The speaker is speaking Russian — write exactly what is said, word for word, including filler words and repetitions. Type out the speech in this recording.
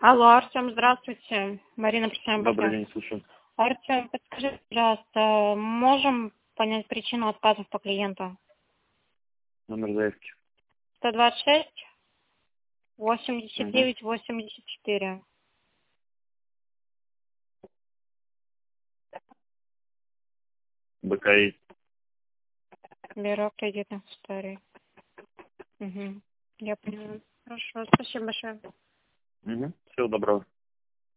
Алло, Артем, здравствуйте. Марина, представляем Добрый брокер. день, слушаю. Артем, подскажите, пожалуйста, можем понять причину отказов по клиенту? Номер заявки. сто двадцать шесть восемьдесят Угу. девять восемьдесят четыре. БКИ. Бюро кредитных историй. Угу. Я поняла. Хорошо, спасибо большое. Угу. Всего доброго.